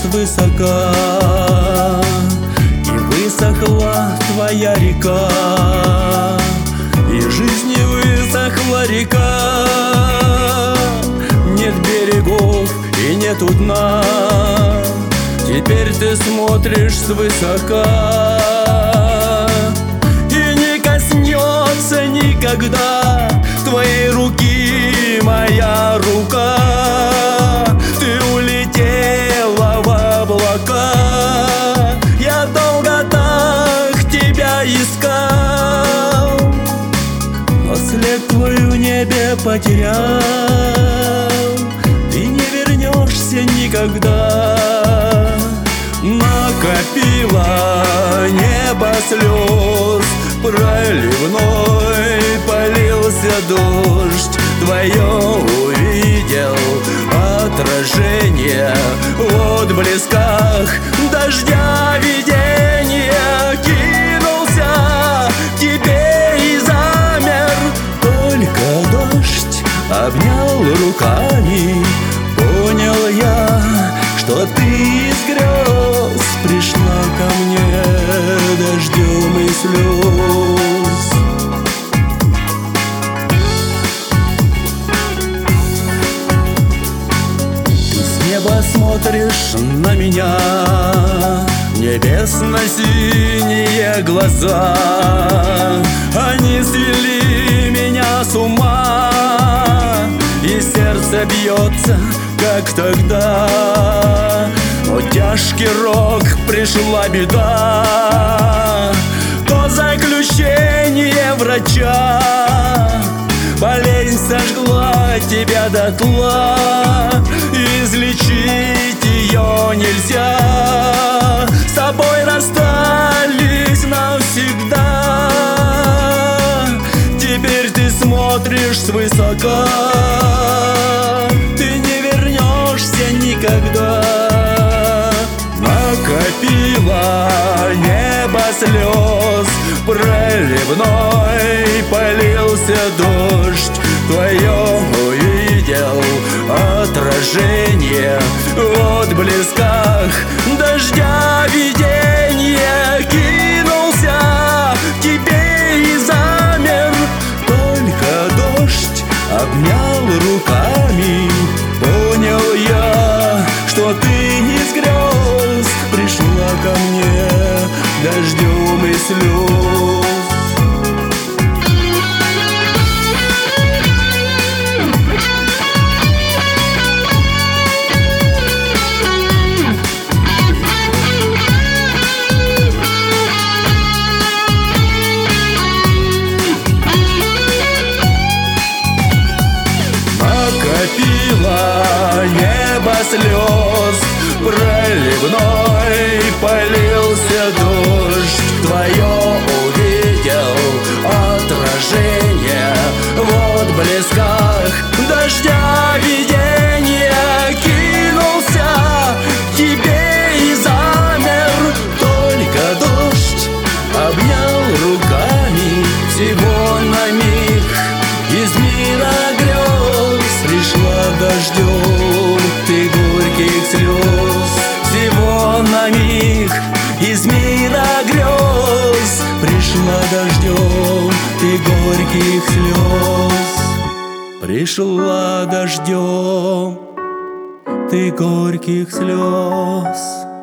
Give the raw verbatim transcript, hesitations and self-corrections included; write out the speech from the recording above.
свысока, и высохла твоя река, и жизни высохла река. Нет берегов и нету дна, теперь ты смотришь свысока, и не коснется никогда твоей руки моя рука. Ты улетела в облака, я долго так тебя искал, но след твой в небе потерял. Ты не вернешься никогда. Накопило небо слез, проливной полился дождь. Твое увидел отражение в отблесках дождя. Видение кинулся к тебе и замер. Только дождь обнял руками, понял я, что ты из грез пришла ко мне дождем и слез. Ты с неба смотришь на меня, небесно-синие глаза, они свели меня с ума, и сердце бьется, как тогда. Но тяжкий рок, пришла беда, то заключение врача. Болезнь сожгла тебя дотла, излечить ее нельзя. С тобой расстались навсегда, теперь ты смотришь свысока. Ты не вернешься никогда. Накопило небо слез, проливной полился дождь. Твое увидел отражение в отблесках дождя. Видение кинулся к тебе и замер. Только дождь обнял руками, понял я, что ты из грез пришла ко мне дождем и слез. Накопило небо слез, проливной полился дождь. Твое увидел отражение в отблесках дождя. Видение кинулся к тебе и замер. Только дождь обнял руками, всего на миг из мира грез пришла дождем ты горьких слез. Всего на миг из мира грез пришла дождем ты горьких слез. Пришла дождем ты горьких слез.